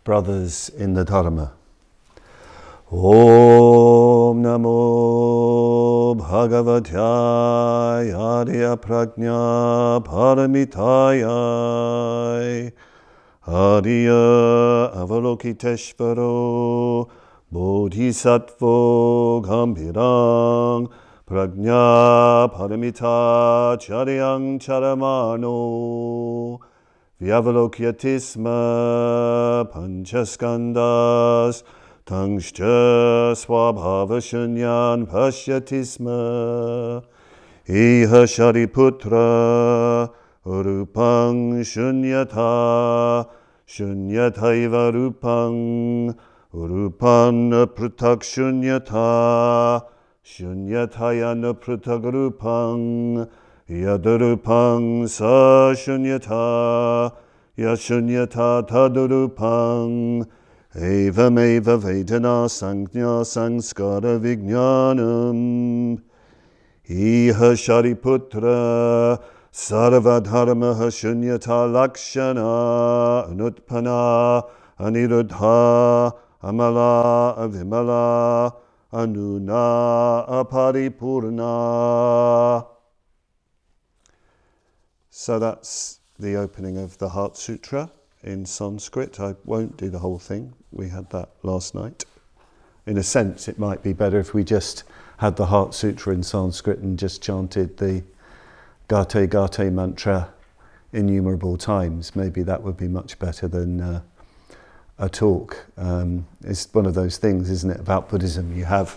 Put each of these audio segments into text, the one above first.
brothers in the Dharma. Om Namo Bhagavataya Arya Prajna Paramitaya Arya Avalokiteshvaro Bodhisattva Gambhirang Prajna Paramita Charyang Charamano Vyavalokyatisma Panchaskandas Tangscha Swabhavashunyan Pashyatisma Iha Shariputra Rupang Shunyata Shunyataiva Rupang Rupan Prutak Shunyata Shunyatayana Prutak Rupang Yadarupang Sa Shunyata Yashunyata Tadurupang Evam Eva Vedana Sankhya Sanskara Vijnanam Iha Shariputra Sarvadharma Shunyata Lakshana Anutpana Aniruddha Amala Avimala Anuna Aparipurna. So that's the opening of the Heart Sutra in Sanskrit. I won't do the whole thing. We had that last night. In a sense, it might be better if we just had the Heart Sutra in Sanskrit and just chanted the Gate Gate mantra innumerable times. Maybe that would be much better than a talk. It's one of those things, isn't it, about Buddhism. You have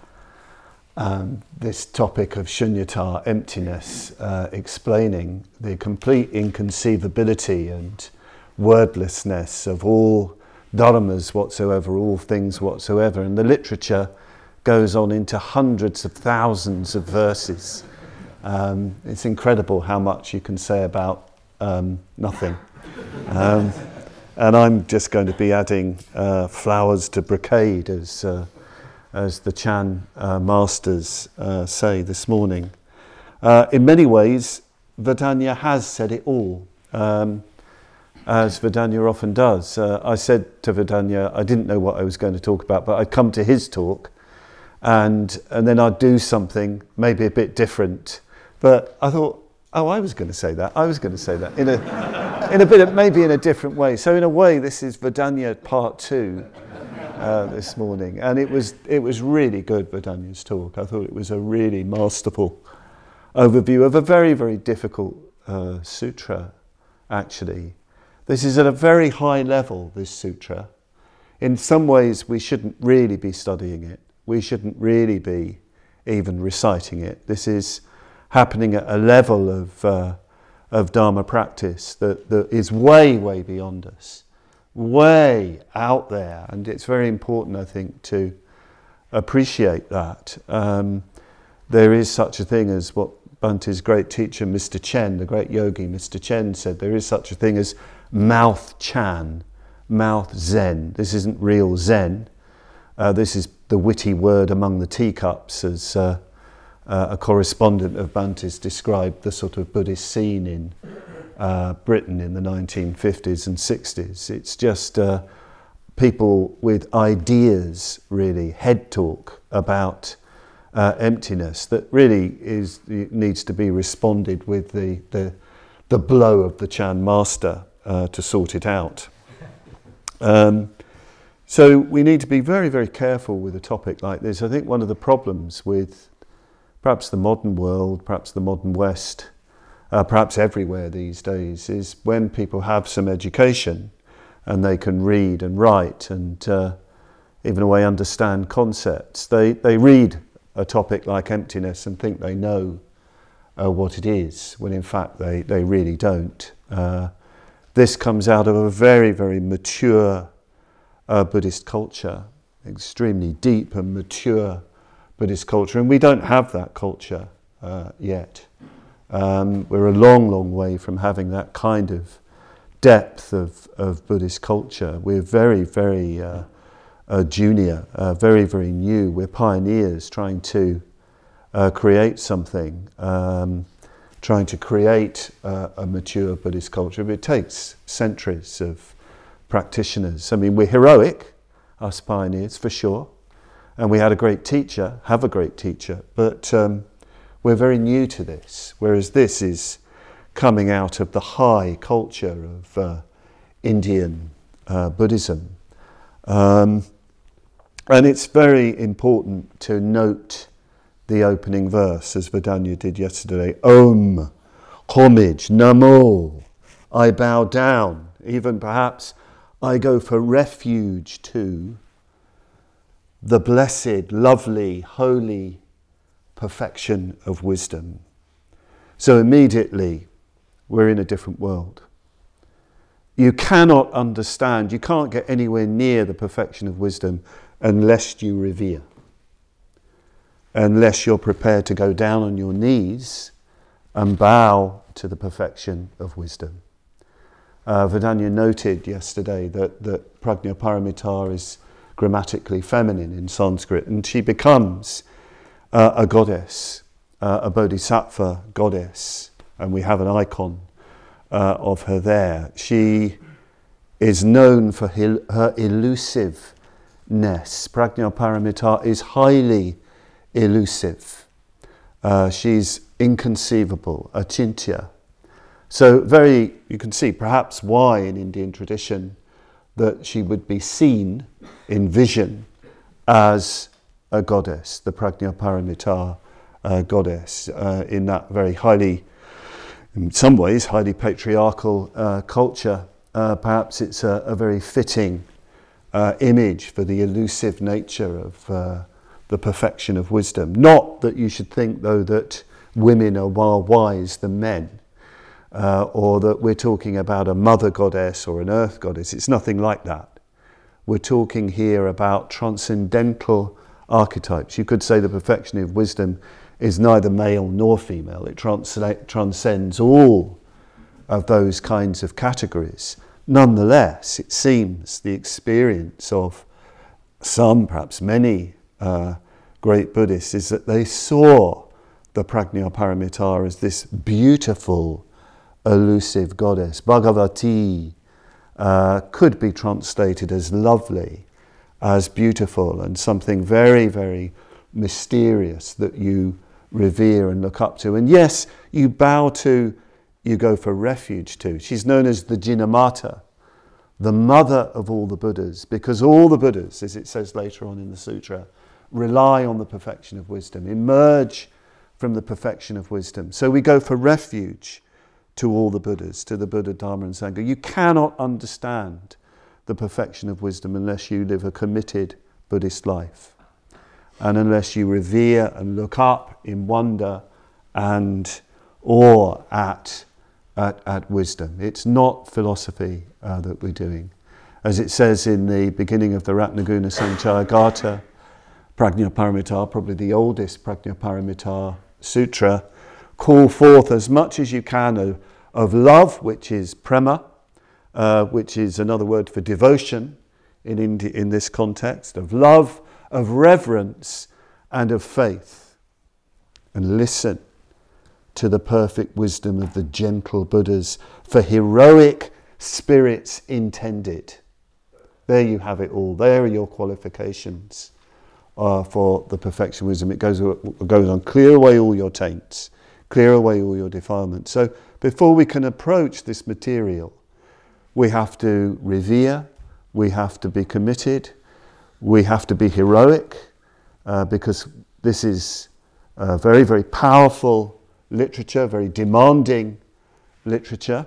this topic of shunyata, emptiness, explaining the complete inconceivability and wordlessness of all dharmas whatsoever, all things whatsoever. And the literature goes on into hundreds of thousands of verses. It's incredible how much you can say about nothing. And I'm just going to be adding flowers to brocade, as the Chan masters say this morning. In many ways, Vedanya has said it all, as Vedanya often does. I said to Vedanya, I didn't know what I was going to talk about, but I'd come to his talk, and then I'd do something maybe a bit different. But I thought, I was going to say that in a bit, maybe in a different way. So in a way, this is Vedanya part 2 this morning, and it was really good, Vedanya's talk. I thought it was a really masterful overview of a very, very difficult sutra. Actually, this is at a very high level. This sutra, in some ways, we shouldn't really be studying it. We shouldn't really be even reciting it. This is happening at a level of Dharma practice that is way, way beyond us, way out there. And it's very important, I think, to appreciate that. There is such a thing as what Bhante's great teacher, Mr. Chen, the great yogi, Mr. Chen, said, there is such a thing as mouth Chan, mouth Zen. This isn't real Zen. This is the witty word among the teacups, as a correspondent of Bhante's described the sort of Buddhist scene in Britain in the 1950s and 60s. It's just people with ideas, really, head talk about emptiness that really needs to be responded with the blow of the Chan master to sort it out. So we need to be very, very careful with a topic like this. I think one of the problems with perhaps the modern world, perhaps the modern West, perhaps everywhere these days, is when people have some education and they can read and write and even a way understand concepts. They read a topic like emptiness and think they know what it is, when in fact they really don't. This comes out of a very, very mature Buddhist culture, extremely deep and mature Buddhist culture, and we don't have that culture yet. We're a long, long way from having that kind of depth of Buddhist culture. We're very, very junior, very, very new. We're pioneers trying to create something, trying to create a mature Buddhist culture. But it takes centuries of practitioners. I mean, we're heroic, us pioneers, for sure. And we had a great teacher, have a great teacher, but we're very new to this, whereas this is coming out of the high culture of Indian Buddhism. And it's very important to note the opening verse, as Vidanya did yesterday. Om, homage, namo, I bow down, even perhaps I go for refuge to the blessed, lovely, holy perfection of wisdom. So immediately we're in a different world. You cannot understand, you can't get anywhere near the perfection of wisdom unless you revere, unless you're prepared to go down on your knees and bow to the perfection of wisdom. Vidanya noted yesterday that Prajnaparamita is grammatically feminine in Sanskrit, and she becomes a goddess, a bodhisattva goddess, and we have an icon of her there. She is known for her elusiveness. Prajnaparamita is highly elusive. She's inconceivable, achintya. So you can see perhaps why in Indian tradition that she would be seen in vision as a goddess, the Prajnaparamita goddess, in that very highly, in some ways, highly patriarchal culture. Perhaps it's a very fitting image for the elusive nature of the perfection of wisdom. Not that you should think, though, that women are more wise than men, or that we're talking about a mother goddess or an earth goddess. It's nothing like that. We're talking here about transcendental archetypes. You could say the perfection of wisdom is neither male nor female. It transcends all of those kinds of categories. Nonetheless, it seems the experience of some, perhaps many, great Buddhists is that they saw the Prajnaparamita as this beautiful, elusive goddess. Bhagavati could be translated as lovely, as beautiful, and something very, very mysterious that you revere and look up to. And yes, you bow to, you go for refuge to. She's known as the Jinamata, the mother of all the Buddhas, because all the Buddhas, as it says later on in the sutra, rely on the perfection of wisdom, emerge from the perfection of wisdom. So we go for refuge to all the Buddhas, to the Buddha, Dharma and Sangha. You cannot understand the perfection of wisdom unless you live a committed Buddhist life, and unless you revere and look up in wonder and awe at wisdom. It's not philosophy that we're doing. As it says in the beginning of the Ratnaguna Sanchayagata, Prajnaparamita, probably the oldest Prajnaparamita sutra, call forth as much as you can of love, which is prema, which is another word for devotion in this context, of love, of reverence, and of faith. And listen to the perfect wisdom of the gentle Buddhas, for heroic spirits intended. There you have it all. There are your qualifications for the perfection wisdom. It goes on, clear away all your taints, clear away all your defilements. So before we can approach this material, we have to revere, we have to be committed, we have to be heroic, because this is very, very powerful literature, very demanding literature,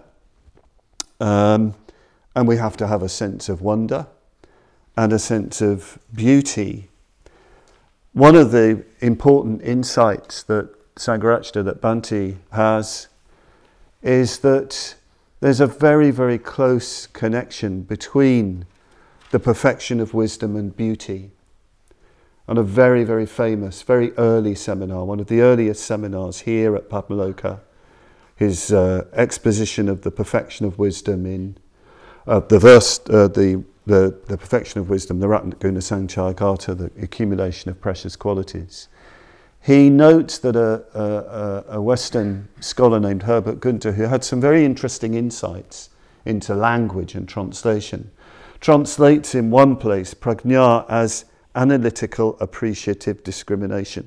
and we have to have a sense of wonder and a sense of beauty. One of the important insights that Sangharakshita, that Bhante has, is that there's a very, very close connection between the perfection of wisdom and beauty. On a very, very famous, very early seminar, one of the earliest seminars here at Padmaloka, his exposition of the perfection of wisdom in the perfection of wisdom, the Ratnaguna Sanchayagata, the accumulation of precious qualities. He notes that a Western scholar named Herbert Gunther, who had some very interesting insights into language and translation, translates in one place prajna as analytical appreciative discrimination.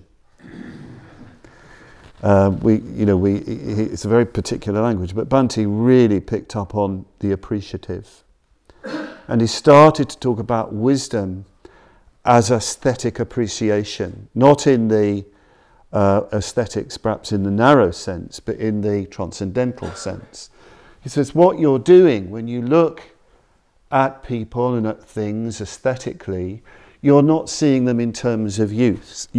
It's a very particular language, but Bhante really picked up on the appreciative. And he started to talk about wisdom as aesthetic appreciation, not in the aesthetics perhaps in the narrow sense, but in the transcendental sense. He says what you're doing when you look at people and at things aesthetically, you're not seeing them in terms of use.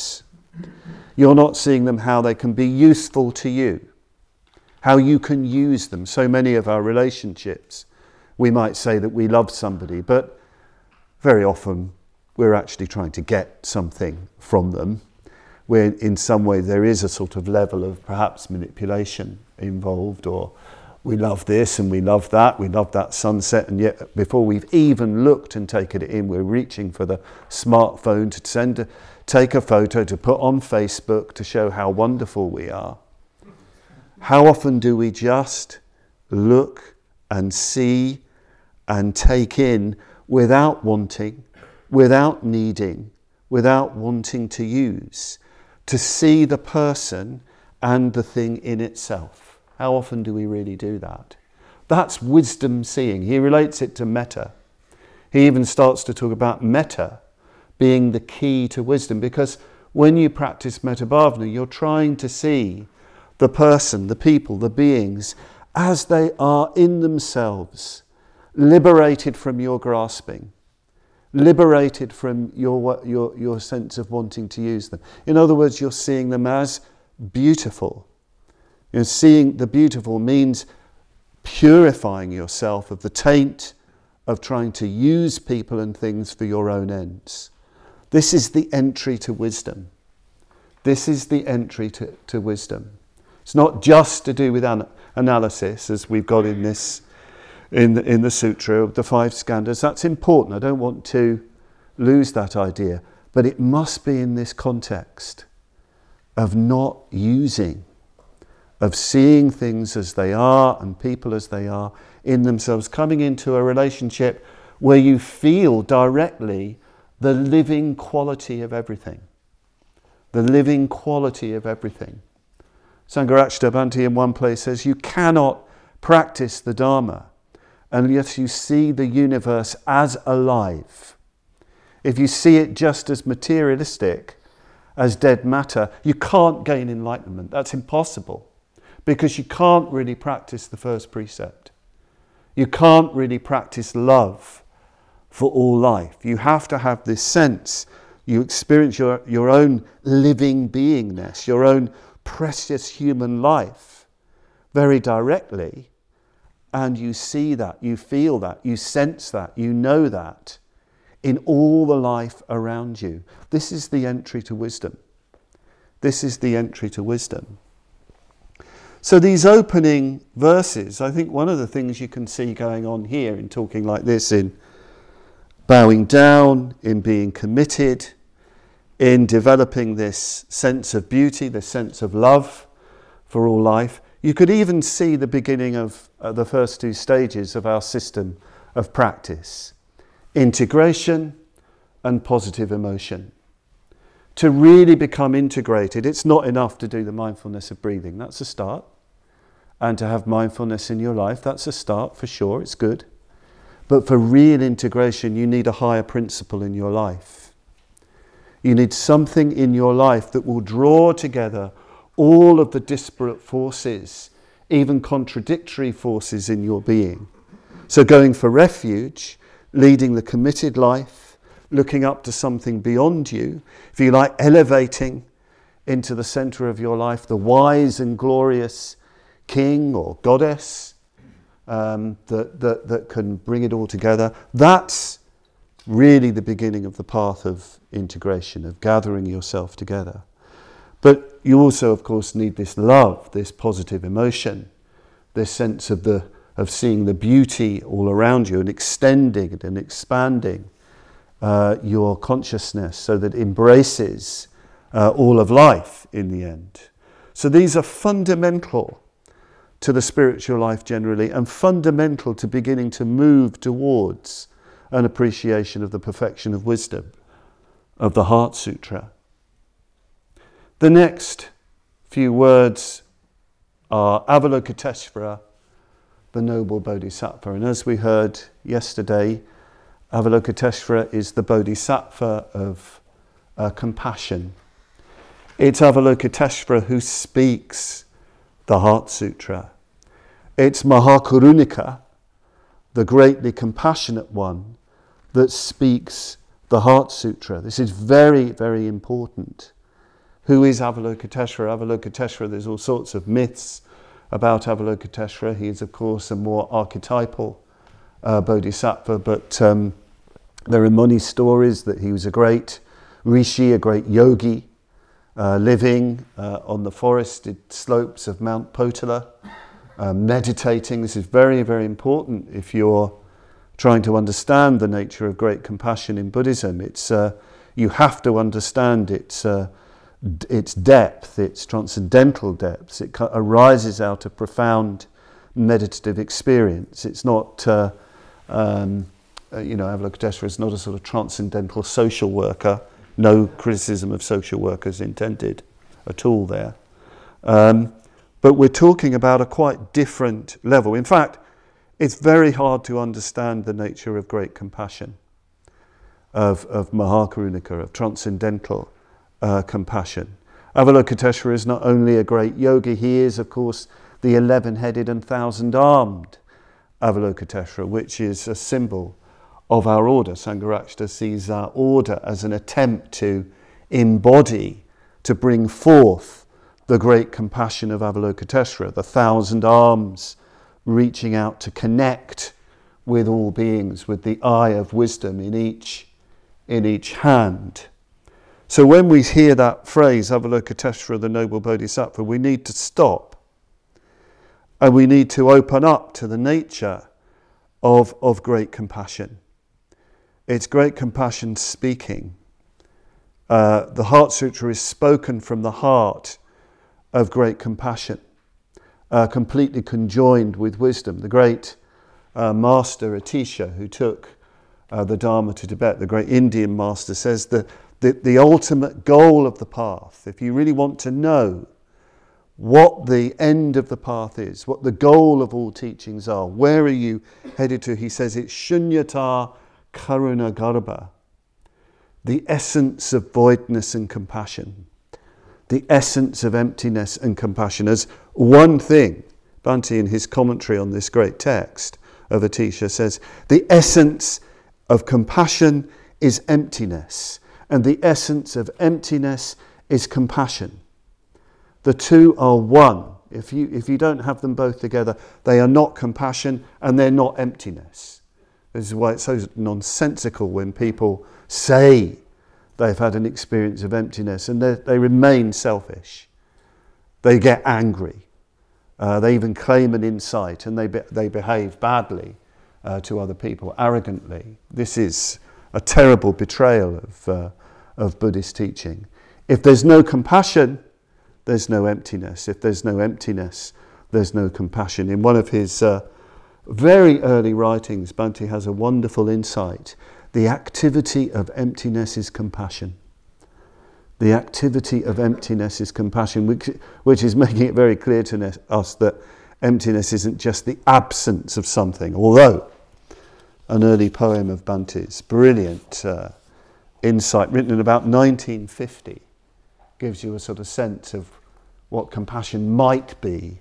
You're not seeing them how they can be useful to you, how you can use them. So many of our relationships, we might say that we love somebody, but very often we're actually trying to get something from them, where in some way there is a sort of level of perhaps manipulation involved, or we love this and we love that sunset, and yet before we've even looked and taken it in, we're reaching for the smartphone to take a photo to put on Facebook to show how wonderful we are. How often do we just look and see and take in without wanting, without needing, without wanting to use, to see the person and the thing in itself? How often do we really do that? That's wisdom seeing. He relates it to metta. He even starts to talk about metta being the key to wisdom, because when you practice metta bhavana, you're trying to see the person, the people, the beings as they are in themselves, liberated from your grasping, liberated from your sense of wanting to use them. In other words, you're seeing them as beautiful. Seeing the beautiful means purifying yourself of the taint of trying to use people and things for your own ends. This is the entry to wisdom. This is the entry to wisdom. It's not just to do with analysis, as we've got in this, in the sutra of the 5 skandhas. That's important. I don't want to lose that idea. But it must be in this context of not using, of seeing things as they are and people as they are in themselves, coming into a relationship where you feel directly the living quality of everything. The living quality of everything. Sangharakshita Bhante in one place says, you cannot practice the Dharma unless you see the universe as alive. If you see it just as materialistic, as dead matter, you can't gain enlightenment. That's impossible, because you can't really practice the first precept. You can't really practice love for all life. You have to have this sense. You experience your own living beingness, your own precious human life very directly, and you see that, you feel that, you sense that, you know that in all the life around you. This is the entry to wisdom. This is the entry to wisdom. So these opening verses, I think one of the things you can see going on here in talking like this, in bowing down, in being committed, in developing this sense of beauty, this sense of love for all life. You could even see the beginning of the first 2 stages of our system of practice: integration and positive emotion. To really become integrated, it's not enough to do the mindfulness of breathing. That's a start. And to have mindfulness in your life, that's a start for sure, it's good. But for real integration, you need a higher principle in your life. You need something in your life that will draw together all of the disparate forces, even contradictory forces in your being. So going for refuge, leading the committed life, looking up to something beyond you, if you like, elevating into the center of your life the wise and glorious king or goddess that can bring it all together. That's really the beginning of the path of integration, of gathering yourself together. But you also, of course, need this love, this positive emotion, this sense of seeing the beauty all around you and extending it and expanding your consciousness so that it embraces all of life in the end. So these are fundamental to the spiritual life generally, and fundamental to beginning to move towards an appreciation of the perfection of wisdom of the Heart Sutra. The next few words are Avalokiteshvara, the noble bodhisattva. And as we heard yesterday, Avalokiteshvara is the bodhisattva of compassion. It's Avalokiteshvara who speaks the Heart Sutra. It's Mahakurunika, the greatly compassionate one, that speaks the Heart Sutra. This is very, very important. Who is Avalokiteshvara? Avalokiteshvara, there's all sorts of myths about Avalokiteshvara. He is, of course, a more archetypal bodhisattva, but there are many stories that he was a great rishi, a great yogi, living on the forested slopes of Mount Potala, meditating. This is very, very important if you're trying to understand the nature of great compassion in Buddhism. It's you have to understand its depth, its transcendental depths. It arises out of profound meditative experience. It's not, Avalokiteshvara is not a sort of transcendental social worker. No criticism of social workers intended at all there. But we're talking about a quite different level. In fact, it's very hard to understand the nature of great compassion, of Mahakurunika, of transcendental compassion. Avalokiteshvara is not only a great yogi, he is, of course, the 11-headed and 1,000-armed Avalokiteshvara, which is a symbol of our order. Sangharakshita sees our order as an attempt to embody, to bring forth the great compassion of Avalokiteshvara, the 1,000 arms reaching out to connect with all beings, with the eye of wisdom in each hand. So when we hear that phrase, Avalokiteshvara, the noble bodhisattva, we need to stop and we need to open up to the nature of great compassion. It's great compassion speaking. The Heart Sutra is spoken from the heart of great compassion, completely conjoined with wisdom. The great master Atisha, who took the Dharma to Tibet, the great Indian master, says that the ultimate goal of the path, if you really want to know what the end of the path is, what the goal of all teachings are, where are you headed to? He says it's Shunyata Karuna Garbha, the essence of voidness and compassion, the essence of emptiness and compassion as one thing. Bhante, in his commentary on this great text of Atisha, says the essence of compassion is emptiness, and the essence of emptiness is compassion. The two are one. If you don't have them both together, they are not compassion and they're not emptiness. This is why it's so nonsensical when people say they've had an experience of emptiness and they remain selfish. They get angry. They even claim an insight and they behave badly to other people, arrogantly. This is a terrible betrayal of Buddhist teaching. If there's no compassion, there's no emptiness. If there's no emptiness, there's no compassion. In one of his very early writings, Bhante has a wonderful insight. The activity of emptiness is compassion. The activity of emptiness is compassion, which is making it very clear to us that emptiness isn't just the absence of something, although an early poem of Bhante's, brilliant insight, written in about 1950, gives you a sort of sense of what compassion might be.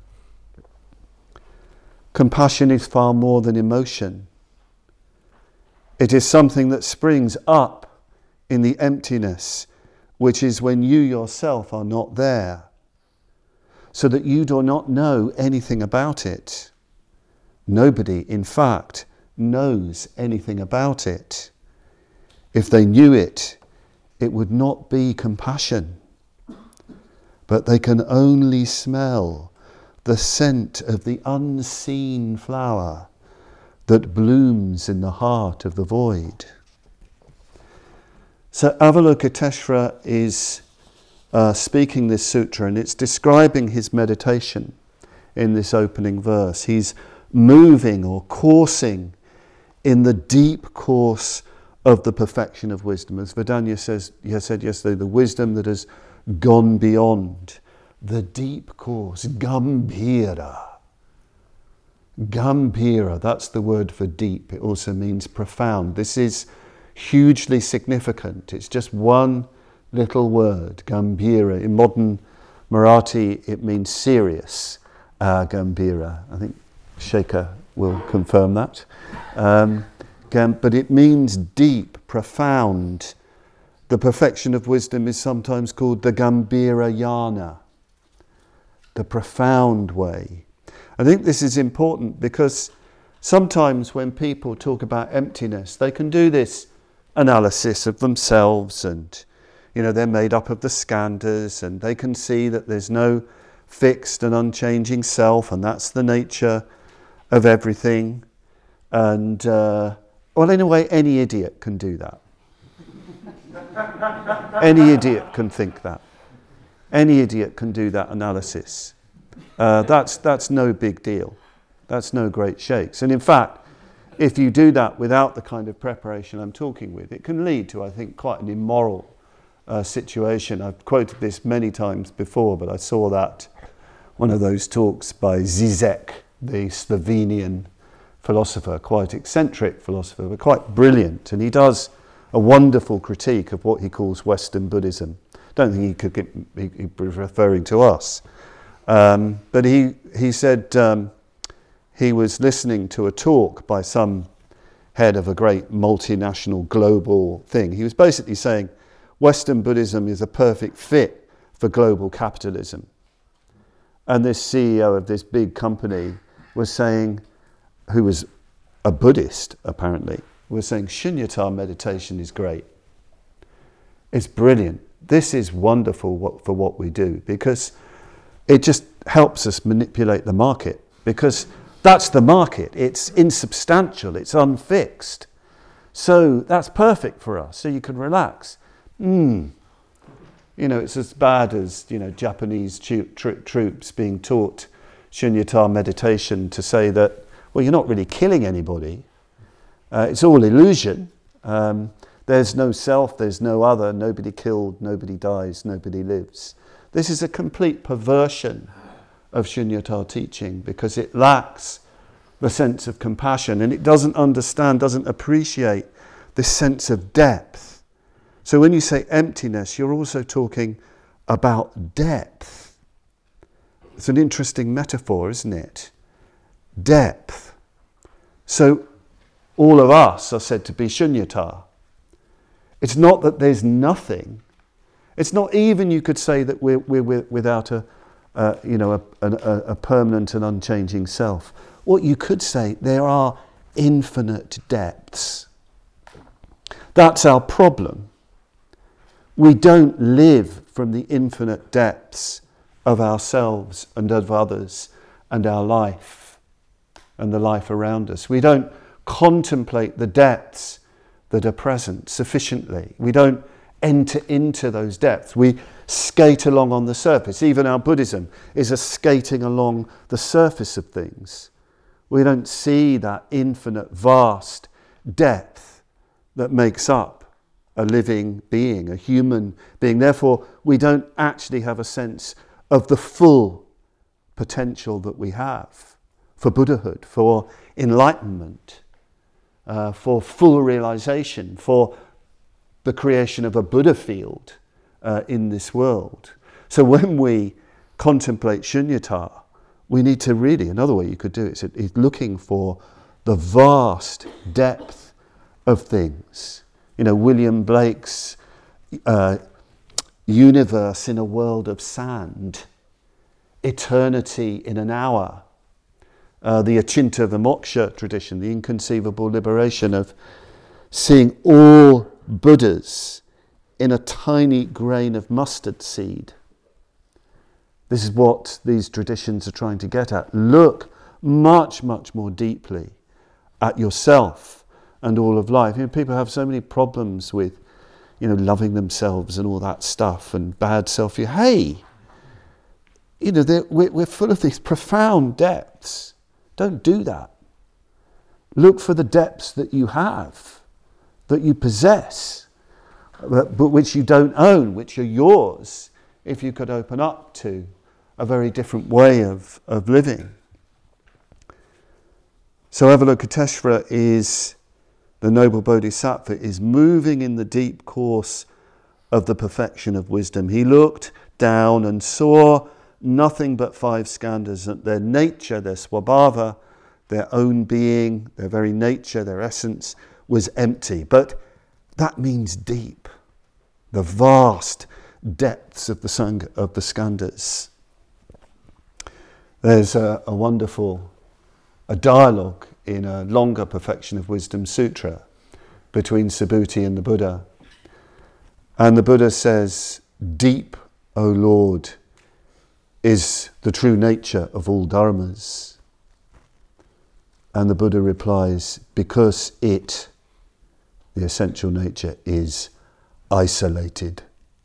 Compassion is far more than emotion. It is something that springs up in the emptiness, which is when you yourself are not there, so that you do not know anything about it. Nobody, in fact, knows anything about it. If they knew it, it would not be compassion. But they can only smell the scent of the unseen flower that blooms in the heart of the void. So Avalokiteshvara is speaking this sutra, and it's describing his meditation in this opening verse. He's moving or coursing in the deep course of the perfection of wisdom. As Vedanya said yesterday, the wisdom that has gone beyond the deep course, Gambhira. Gambhira, that's the word for deep. It also means profound. This is hugely significant. It's just one little word, Gambhira. In modern Marathi, it means serious, Gambhira. I think Shekhar will confirm that. But it means deep, profound. The perfection of wisdom is sometimes called the Gambhira Jnana, the profound way. I think this is important because sometimes when people talk about emptiness, they can do this analysis of themselves and, they're made up of the skandhas and they can see that there's no fixed and unchanging self and that's the nature of everything. And, in a way, any idiot can do that. Any idiot can think that. Any idiot can do that analysis. That's no big deal. That's no great shakes. And in fact, if you do that without the kind of preparation I'm talking with, it can lead to, I think, quite an immoral situation. I've quoted this many times before, but I saw that one of those talks by Zizek, the Slovenian philosopher, quite eccentric philosopher, but quite brilliant. And he does a wonderful critique of what he calls Western Buddhism. Don't think he was referring to us. But he said he was listening to a talk by some head of a great multinational global thing. He was basically saying Western Buddhism is a perfect fit for global capitalism. And this CEO of this big company was saying, who was a Buddhist apparently, was saying Shunyata meditation is great. It's brilliant. This is wonderful for what we do because it just helps us manipulate the market because that's the market. It's insubstantial. It's unfixed. So that's perfect for us. So you can relax. It's as bad as, Japanese troops being taught Shunyata meditation to say that, well, you're not really killing anybody. It's all illusion. There's no self, there's no other, nobody killed, nobody dies, nobody lives. This is a complete perversion of Shunyata teaching because it lacks the sense of compassion and it doesn't appreciate this sense of depth. So when you say emptiness, you're also talking about depth. It's an interesting metaphor, isn't it? Depth. So all of us are said to be Shunyata. It's not that there's nothing. It's not even, you could say, that we're without a permanent and unchanging self. What you could say, there are infinite depths. That's our problem. We don't live from the infinite depths of ourselves and of others and our life and the life around us. We don't contemplate the depths that are present sufficiently. We don't enter into those depths. We skate along on the surface. Even our Buddhism is a skating along the surface of things. We don't see that infinite, vast depth that makes up a living being, a human being. Therefore, we don't actually have a sense of the full potential that we have for Buddhahood, for enlightenment, for full realization, for the creation of a Buddha field in this world. So when we contemplate Shunyata, we need to really, another way you could do it is looking for the vast depth of things. William Blake's universe in a world of sand, eternity in an hour, the Achinta Vimoksha tradition, the inconceivable liberation of seeing all Buddhas in a tiny grain of mustard seed. This is what these traditions are trying to get at. Look much, much more deeply at yourself and all of life. People have so many problems with, loving themselves and all that stuff and bad self-view. Hey, we're full of these profound depths. Don't do that. Look for the depths that you have, that you possess, but which you don't own, which are yours, if you could open up to a very different way of living. So Avalokiteshvara is, the noble bodhisattva, is moving in the deep course of the perfection of wisdom. He looked down and saw nothing but 5 skandhas, their nature, their swabhava, their own being, their very nature, their essence was empty. But that means deep, the vast depths of the skandhas. There's a wonderful dialogue in a longer Perfection of Wisdom Sutra between Subhuti and the Buddha. And the Buddha says, "Deep, O Lord, is the true nature of all dharmas." And the Buddha replies, "Because it, the essential nature, is isolated."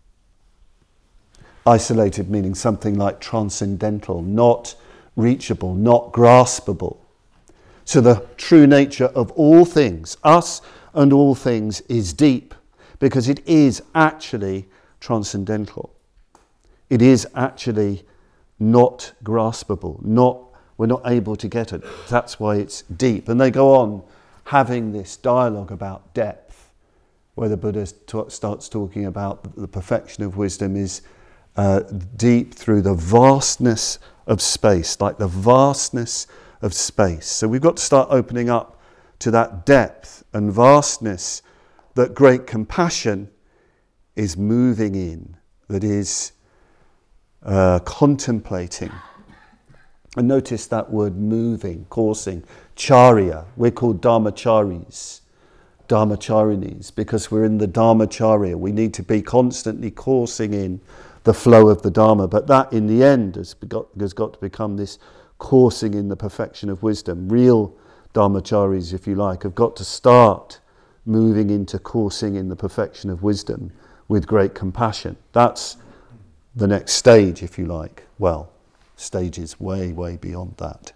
Isolated meaning something like transcendental, not reachable, not graspable. So the true nature of all things, us and all things, is deep, because it is actually transcendental. It is actually not graspable, we're not able to get it. That's why it's deep. And they go on having this dialogue about depth, where the Buddha starts talking about the perfection of wisdom is deep through the vastness of space, like the vastness of space. So we've got to start opening up to that depth and vastness that great compassion is moving in, that is contemplating. And notice that word moving, coursing, charya. We're called dharmacharis, dharmacharinis, because we're in the dharmacharya. We need to be constantly coursing in the flow of the Dharma. But that in the end has got to become this coursing in the perfection of wisdom. Real dharmacharis, if you like, have got to start moving into coursing in the perfection of wisdom with great compassion. That's the next stage, if you like. Well, stages way, way beyond that.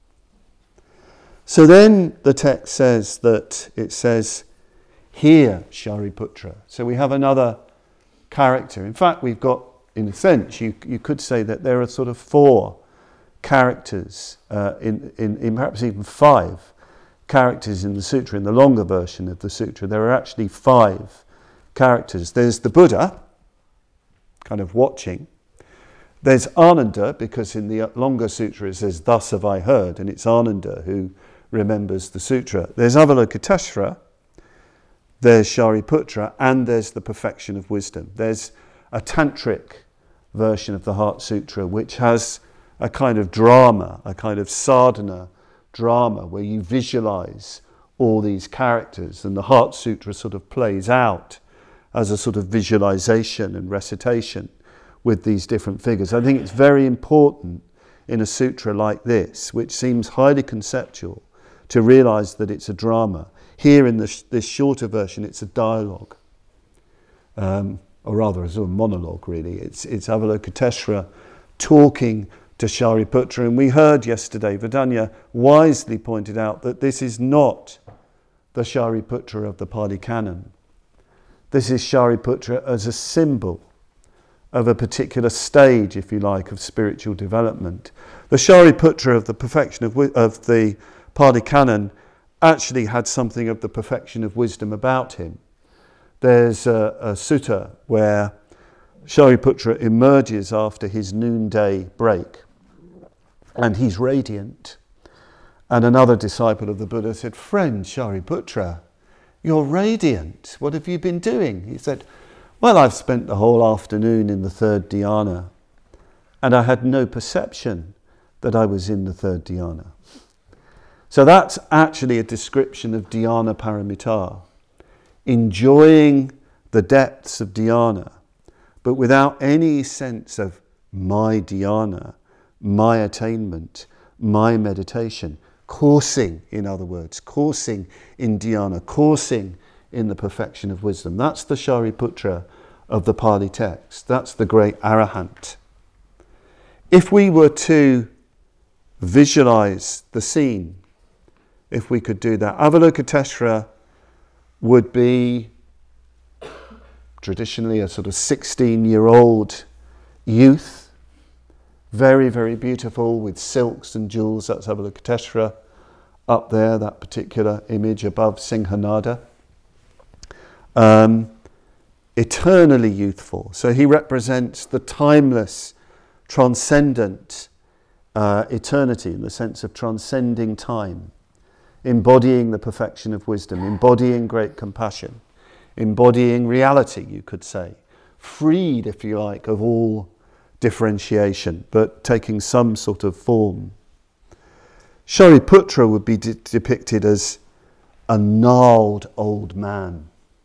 So then the text says here, Shariputra. So we have another character. In fact, we've got, in a sense, you could say that there are sort of 4 characters, in perhaps even 5 characters in the sutra. In the longer version of the sutra, there are actually 5 characters. There's the Buddha, kind of watching. There's Ananda, because in the longer sutra it says, "Thus have I heard," and it's Ananda who remembers the sutra. There's Avalokiteshvara, there's Shariputra, and there's the perfection of wisdom. There's a tantric version of the Heart Sutra which has a kind of drama, a kind of sadhana drama, where you visualize all these characters, and the Heart Sutra sort of plays out as a sort of visualization and recitation with these different figures. I think it's very important in a sutra like this, which seems highly conceptual, to realize that it's a drama. Here in this shorter version, it's a dialogue, or rather a sort of monologue, really. It's Avalokiteshvara talking to Shariputra, and we heard yesterday, Vedanya wisely pointed out that this is not the Shariputra of the Pali Canon. This is Shariputra as a symbol of a particular stage, if you like, of spiritual development. The Shariputra of the perfection of the Pali Canon actually had something of the perfection of wisdom about him. There's a sutta where Shariputra emerges after his noonday break, and he's radiant. And another disciple of the Buddha said, "Friend Shariputra, you're radiant. What have you been doing?" He said, "Well, I've spent the whole afternoon in the 3rd dhyana, and I had no perception that I was in the 3rd dhyana." So that's actually a description of dhyana paramita, enjoying the depths of dhyana, but without any sense of my dhyana, my attainment, my meditation, coursing, in other words, coursing in dhyana, coursing in the perfection of wisdom. That's the Shariputra of the Pali text. That's the great Arahant. If we were to visualize the scene if we could do that. Avalokiteshvara would be traditionally a sort of 16-year-old youth, very, very beautiful with silks and jewels. That's Avalokiteshvara up there, that particular image above Singhanada. Eternally youthful. So he represents the timeless, transcendent eternity in the sense of transcending time, embodying the perfection of wisdom, embodying great compassion, embodying reality, you could say, freed, if you like, of all differentiation, but taking some sort of form. Shariputra would be depicted as a gnarled old man,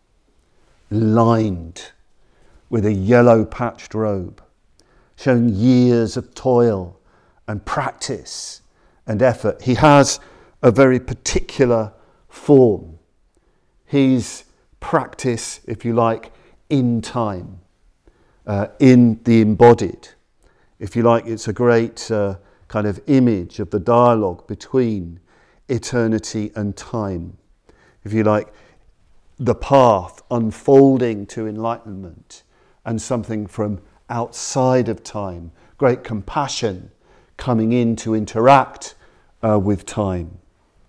lined with a yellow patched robe, showing years of toil and practice and effort. He has a very particular form. He's practice, if you like, in time, in the embodied. If you like, it's a great kind of image of the dialogue between eternity and time. If you like, the path unfolding to enlightenment and something from outside of time, great compassion coming in to interact with time.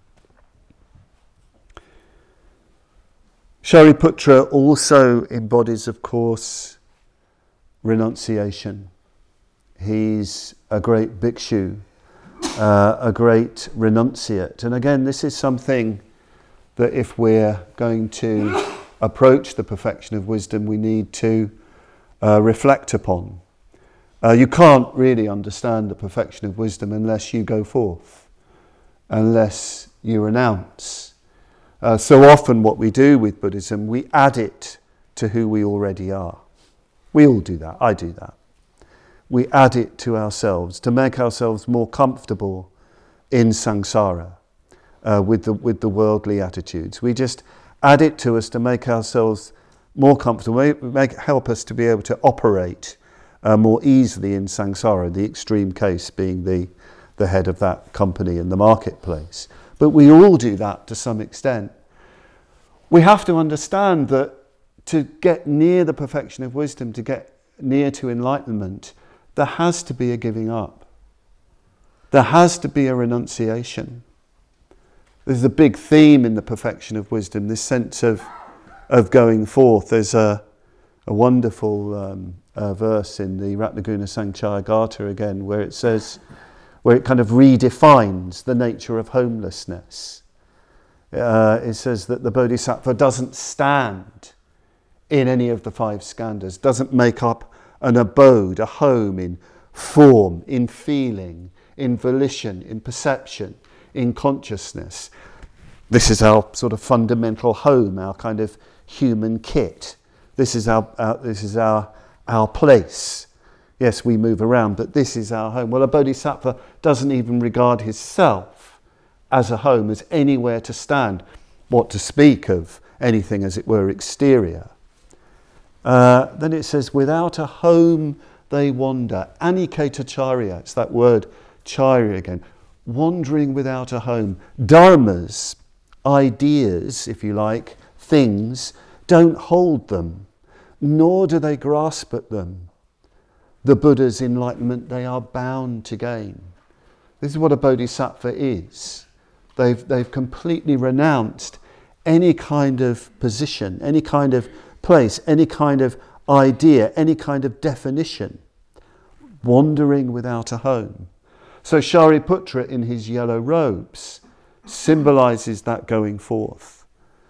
Shariputra also embodies, of course, renunciation. He's a great bhikshu, a great renunciate. And again, this is something that if we're going to approach the perfection of wisdom, we need to reflect upon. You can't really understand the perfection of wisdom unless you go forth, unless you renounce. So often what we do with Buddhism, we add it to who we already are. We all do that. I do that. We add it to ourselves to make ourselves more comfortable in samsara with the worldly attitudes. We just add it to us to make ourselves more comfortable, help us to be able to operate more easily in samsara, the extreme case being the head of that company in the marketplace. But we all do that to some extent. We have to understand that to get near the perfection of wisdom, to get near to enlightenment, there has to be a giving up. There has to be a renunciation. There's a big theme in the perfection of wisdom, this sense of going forth. There's a wonderful verse in the Ratnaguna Sanchaya Gata again, where it says, where it kind of redefines the nature of homelessness. It says that the Bodhisattva doesn't stand in any of the 5 skandhas, doesn't make up an abode, a home in form, in feeling, in volition, in perception, in consciousness. This is our sort of fundamental home, our kind of human kit. This is our place. Yes, we move around, but this is our home. Well, a bodhisattva doesn't even regard his self as a home, as anywhere to stand, what to speak of anything, as it were, exterior. Then it says, without a home they wander. Aniketacharya, it's that word charya again. Wandering without a home. Dharmas, ideas, if you like, things, don't hold them, nor do they grasp at them. The Buddha's enlightenment they are bound to gain. This is what a bodhisattva is. They've completely renounced any kind of position, any kind of place, any kind of idea, any kind of definition. Wandering without a home. So Shariputra in his yellow robes symbolizes that going forth.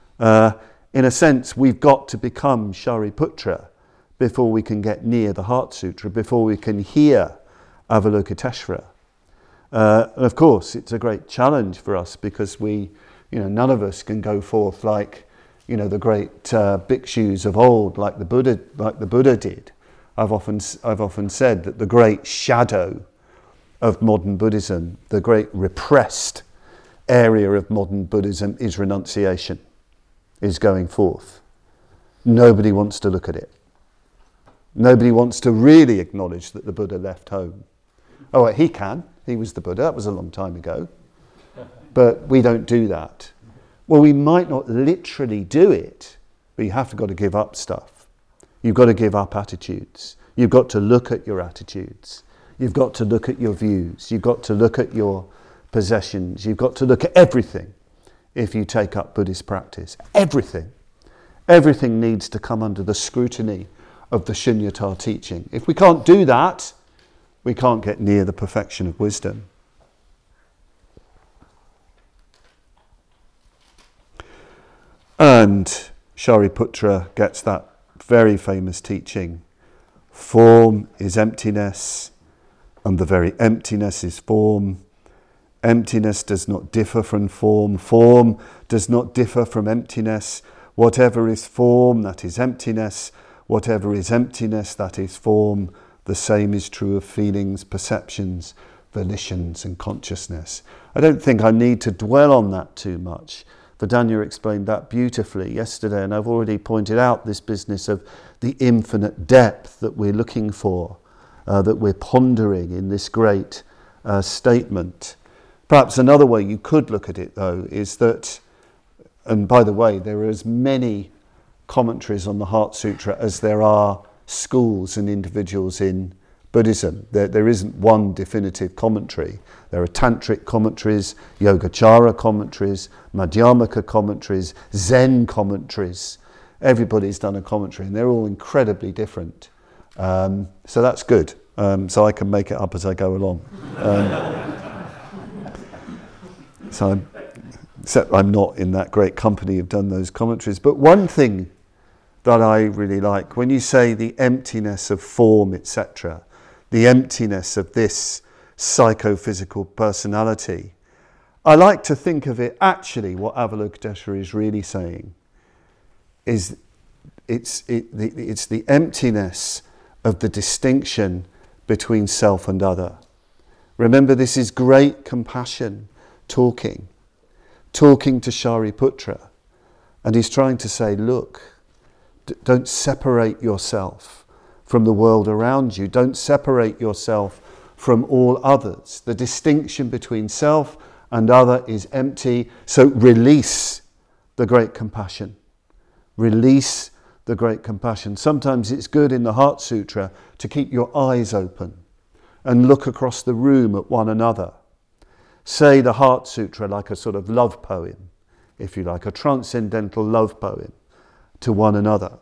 In a sense, we've got to become Shariputra before we can get near the Heart Sutra, before we can hear Avalokiteshvara. And of course, it's a great challenge for us because none of us can go forth like, the great bhikshus of old, like the Buddha did. I've often said that the great shadow of modern Buddhism, the great repressed area of modern Buddhism is renunciation, is going forth. Nobody wants to look at it. Nobody wants to really acknowledge that the Buddha left home. Oh, he can. He was the Buddha. That was a long time ago. but we don't do that. Well, we might not literally do it, but you have got to give up stuff. You've got to give up attitudes. You've got to look at your attitudes. You've got to look at your views. You've got to look at your possessions. You've got to look at everything if you take up Buddhist practice. Everything. Everything needs to come under the scrutiny of the Shunyata teaching. If we can't do that, we can't get near the perfection of wisdom. And Shariputra gets that very famous teaching. Form is emptiness, and the very emptiness is form. Emptiness does not differ from form. Form does not differ from emptiness. Whatever is form, that is emptiness. Whatever is emptiness, that is form. The same is true of feelings, perceptions, volitions, and consciousness. I don't think I need to dwell on that too much. Vidanya explained that beautifully yesterday, and I've already pointed out this business of the infinite depth that we're looking for, that we're pondering in this great statement. Perhaps another way you could look at it, though, is that, and by the way, there are as many commentaries on the Heart Sutra as there are schools and individuals in Buddhism. There isn't one definitive commentary. There are Tantric commentaries, Yogacara commentaries, Madhyamaka commentaries, Zen commentaries. Everybody's done a commentary, and they're all incredibly different. So that's good. So I can make it up as I go along. Except I'm not in that great company who've done those commentaries. But one thing that I really like, when you say the emptiness of form, etc., the emptiness of this psychophysical personality, I like to think of it actually, what Avalokiteshvara is really saying is it's the emptiness of the distinction between self and other. Remember, this is great compassion talking to Shariputra, and he's trying to say, look, don't separate yourself from the world around you. Don't separate yourself from all others. The distinction between self and other is empty, so release the great compassion. Release the great compassion. Sometimes it's good in the Heart Sutra to keep your eyes open and look across the room at one another. Say the Heart Sutra like a sort of love poem, if you like, a transcendental love poem to one another.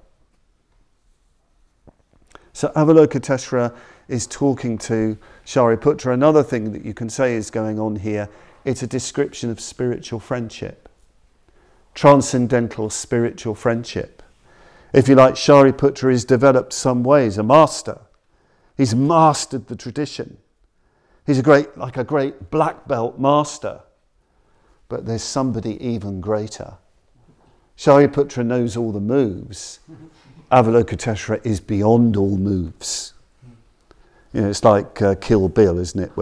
So Avalokiteshvara is talking to Shariputra. Another thing that you can say is going on here, it's a description of spiritual friendship. Transcendental spiritual friendship. If you like, Shariputra has developed some ways, a master. He's mastered the tradition. He's a great black belt master. But there's somebody even greater. Shariputra knows all the moves. Avalokiteshvara is beyond all moves. You know, it's like Kill Bill, isn't it?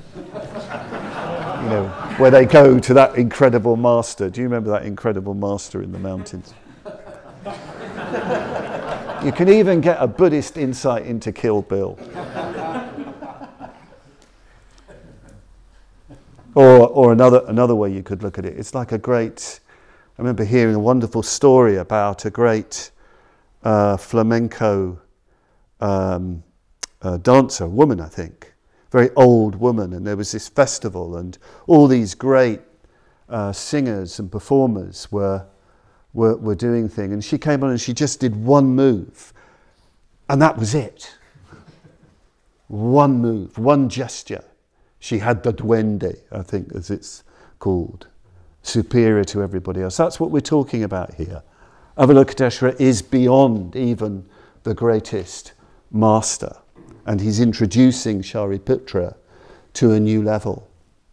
Where they go to that incredible master. Do you remember that incredible master in the mountains? You can even get a Buddhist insight into Kill Bill. Or another way you could look at it. It's like I remember hearing a wonderful story about a great flamenco dancer, woman, I think, very old woman, and there was this festival, and all these great singers and performers were doing things, and she came on and she just did one move, and that was it. One move, one gesture. She had the duende, I think, as it's called, superior to everybody else. That's what we're talking about here. Avalokiteshvara is beyond even the greatest master, and he's introducing Shariputra to a new level.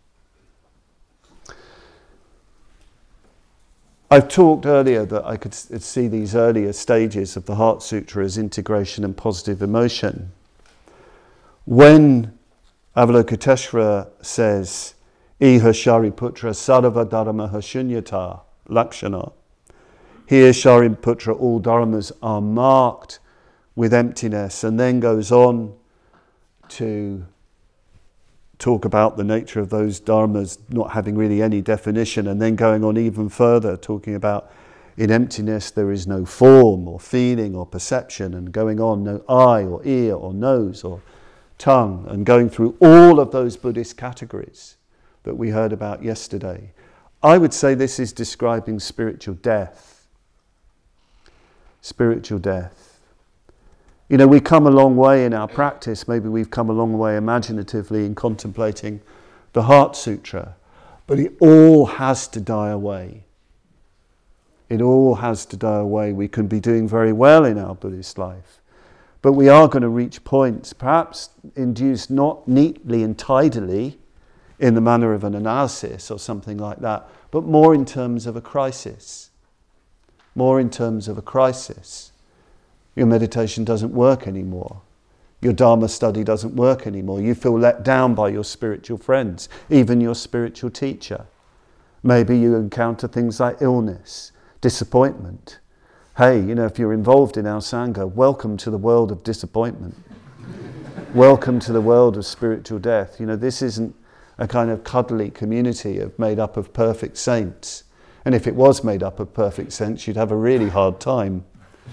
I've talked earlier that I could see these earlier stages of the Heart Sutra as integration and positive emotion. When Avalokiteshvara says, Iha Shariputra sarva dharmaha shunyata lakshana. Here, Shariputra, all dharmas are marked with emptiness, and then goes on to talk about the nature of those dharmas not having really any definition, and then going on even further, talking about in emptiness there is no form or feeling or perception, and going on, no eye or ear or nose or tongue, and going through all of those Buddhist categories that we heard about yesterday. I would say this is describing spiritual death. Spiritual death. You know, we come a long way in our practice. Maybe we've come a long way imaginatively in contemplating the Heart Sutra, but it all has to die away. It all has to die away. We can be doing very well in our Buddhist life, but we are going to reach points, perhaps induced not neatly and tidily in the manner of an analysis or something like that, but more in terms of a crisis. More in terms of a crisis. Your meditation doesn't work anymore. Your Dharma study doesn't work anymore. You feel let down by your spiritual friends, even your spiritual teacher. Maybe you encounter things like illness, disappointment. Hey, you know, if you're involved in our Sangha, welcome to the world of disappointment. Welcome to the world of spiritual death. You know, this isn't a kind of cuddly community made up of perfect saints. And if it was made up of perfect saints, you'd have a really hard time.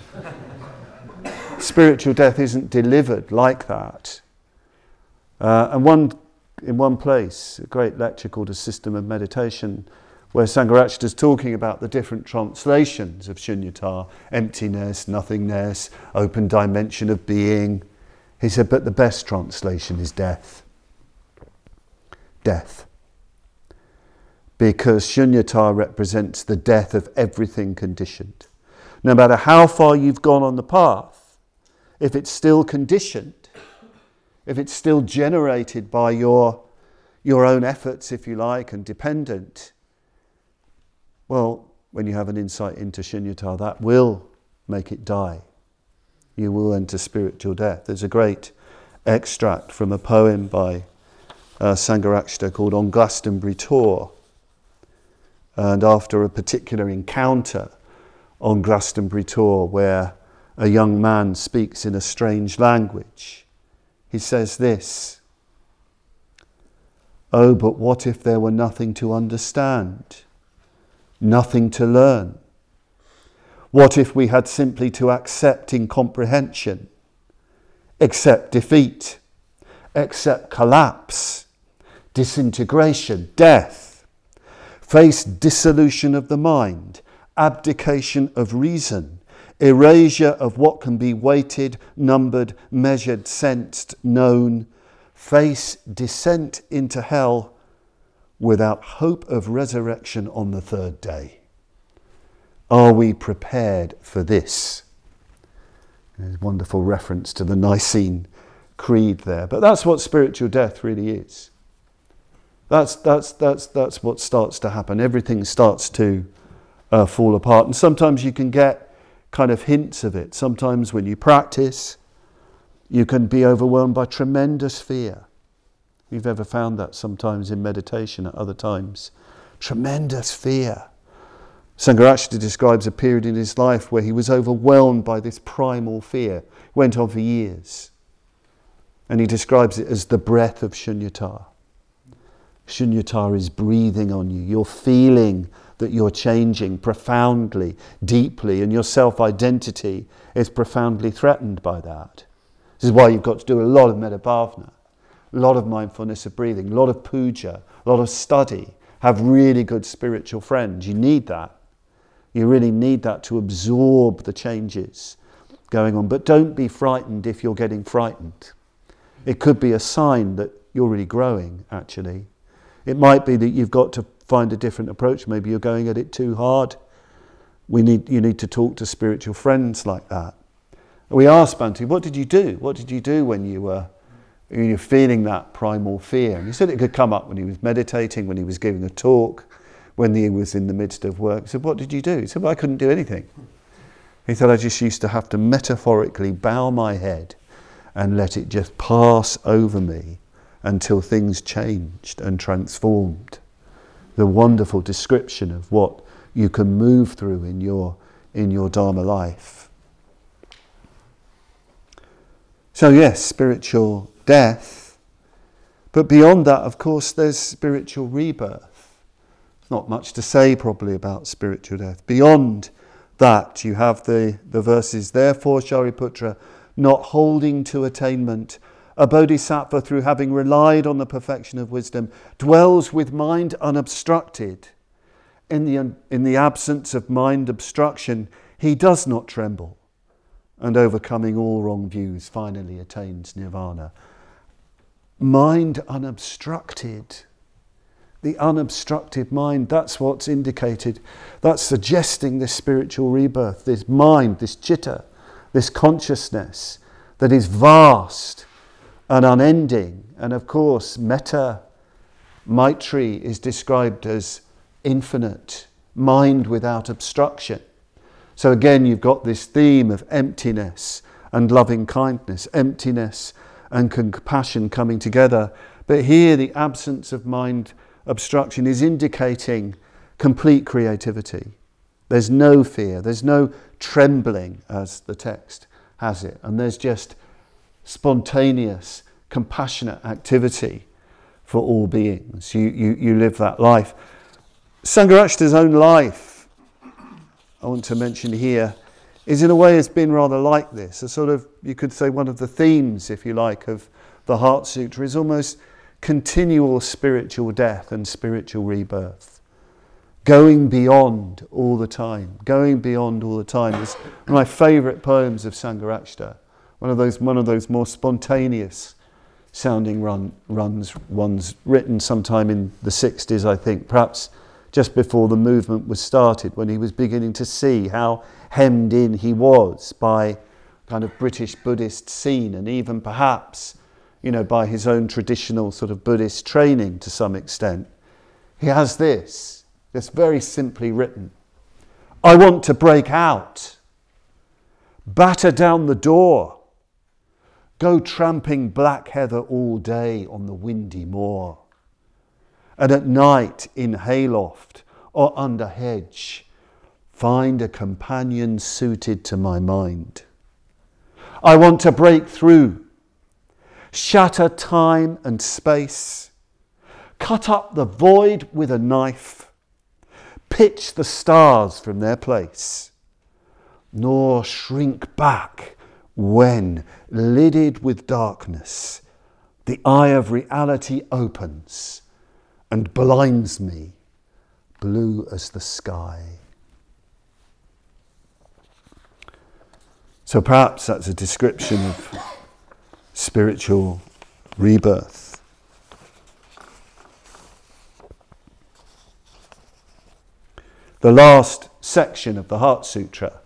Spiritual death isn't delivered like that. And in one place, a great lecture called A System of Meditation, where Sangharakshita is talking about the different translations of Shunyata, emptiness, nothingness, open dimension of being. He said, but the best translation is death. Death. Because Shunyata represents the death of everything conditioned. No matter how far you've gone on the path, if it's still conditioned, if it's still generated by your own efforts, if you like, and dependent, well, when you have an insight into Shunyata, that will make it die. You will enter spiritual death. There's a great extract from a poem by Sangharakshita called On Glastonbury Tor. And after a particular encounter on Glastonbury Tor, where a young man speaks in a strange language, he says this: "Oh, but what if there were nothing to understand, nothing to learn? What if we had simply to accept incomprehension, accept defeat, accept collapse, disintegration, death, face dissolution of the mind, abdication of reason, erasure of what can be weighted, numbered, measured, sensed, known, face descent into hell without hope of resurrection on the third day? Are we prepared for this?" There's a wonderful reference to the Nicene Creed there. But that's what spiritual death really is. That's what starts to happen. Everything starts to fall apart. And sometimes you can get kind of hints of it. Sometimes when you practice, you can be overwhelmed by tremendous fear. You've ever found that sometimes in meditation, at other times. Tremendous fear. Sangharakshita describes a period in his life where he was overwhelmed by this primal fear. It went on for years. And he describes it as the breath of Shunyata. Shunyata is breathing on you. You're feeling that you're changing profoundly, deeply, and your self-identity is profoundly threatened by that. This is why you've got to do a lot of metta-bhavana, a lot of mindfulness of breathing, a lot of puja, a lot of study. Have really good spiritual friends. You need that. You really need that to absorb the changes going on. But don't be frightened if you're getting frightened. It could be a sign that you're really growing, actually. It might be that you've got to find a different approach. Maybe you're going at it too hard. You need to talk to spiritual friends like that. We asked Bhante, what did you do? What did you do when you're feeling that primal fear? And he said it could come up when he was meditating, when he was giving a talk, when he was in the midst of work. He said, what did you do? He said, well, I couldn't do anything. He said, I just used to have to metaphorically bow my head and let it just pass over me until things changed and transformed. The wonderful description of what you can move through in your Dharma life. So yes, spiritual death, But beyond that, of course, there's spiritual rebirth. Not much to say probably about spiritual death. Beyond that, you have the verses, therefore, Shariputra, not holding to attainment, a bodhisattva, through having relied on the perfection of wisdom, dwells with mind unobstructed. In the absence of mind obstruction, he does not tremble, and overcoming all wrong views, finally attains nirvana. Mind unobstructed. The unobstructed mind, that's what's indicated. That's suggesting this spiritual rebirth, this mind, this chitta, this consciousness that is vast and unending. And of course, metta, Maitri, is described as infinite, mind without obstruction. So again, you've got this theme of emptiness and loving kindness, emptiness and compassion coming together. But here, the absence of mind obstruction is indicating complete creativity. There's no fear, there's no trembling, as the text has it, and there's just spontaneous, compassionate activity for all beings. You live that life. Sangharakshita's own life, I want to mention here, is in a way has been rather like this. A sort of, you could say, one of the themes, if you like, of the Heart Sutra is almost continual spiritual death and spiritual rebirth. Going beyond all the time. Going beyond all the time. It's one of my favourite poems of Sangharakshita. One of those more spontaneous sounding runs, ones written sometime in the 60s, I think, perhaps just before the movement was started, when he was beginning to see how hemmed in he was by kind of British Buddhist scene, and even perhaps, by his own traditional sort of Buddhist training to some extent. He has this very simply written: I want to break out, batter down the door, go tramping black heather all day on the windy moor, and at night in hayloft or under hedge find a companion suited to my mind. I want to break through, shatter time and space, cut up the void with a knife, pitch the stars from their place, nor shrink back when, lidded with darkness, the eye of reality opens and blinds me, blue as the sky. So perhaps that's a description of spiritual rebirth. The last section of the Heart Sutra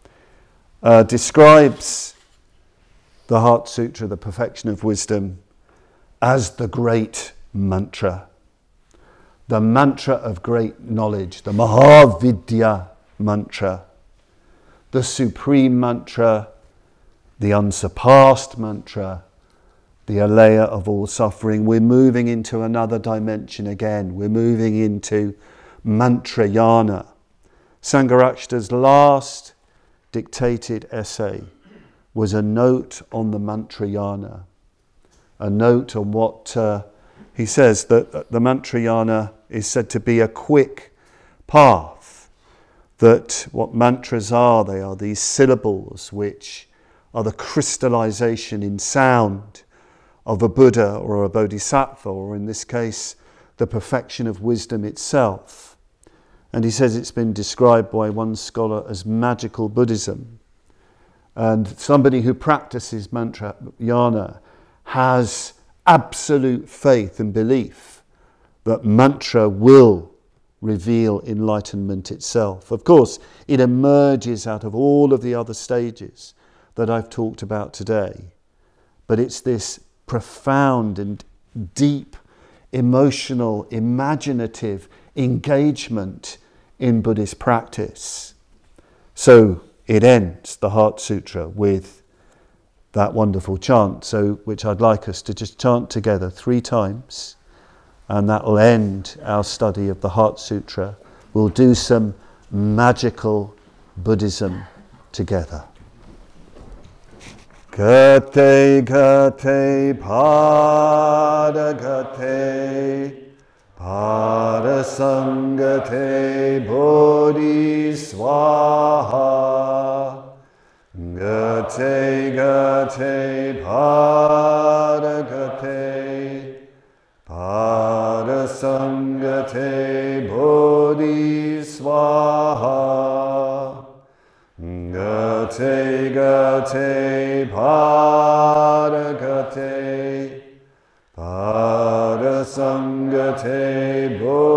describes the Heart Sutra, the perfection of wisdom, as the great mantra. The mantra of great knowledge, the Mahavidya mantra, the supreme mantra, the unsurpassed mantra, the alaya of all suffering. We're moving into another dimension again. We're moving into Mantrayana. Sangharakshita's last dictated essay was a note on the Mantrayana, a note on what he says that the Mantrayana is said to be a quick path, that what mantras are, they are these syllables which are the crystallization in sound of a Buddha or a Bodhisattva, or in this case, the perfection of wisdom itself. And he says it's been described by one scholar as magical Buddhism. And somebody who practices Mantrayana has absolute faith and belief that mantra will reveal enlightenment itself. Of course, it emerges out of all of the other stages that I've talked about today. But it's this profound and deep, emotional, imaginative engagement in Buddhist practice. So it ends, the Heart Sutra, with that wonderful chant, which I'd like us to just chant together 3 times, and that will end our study of the Heart Sutra. We'll do some magical Buddhism together. Gate gate pada gate pada sangate bodhi swaha. Gate gate pada gate pada sangate bodhi swaha. Gate gate pada gate pada sangate bodhi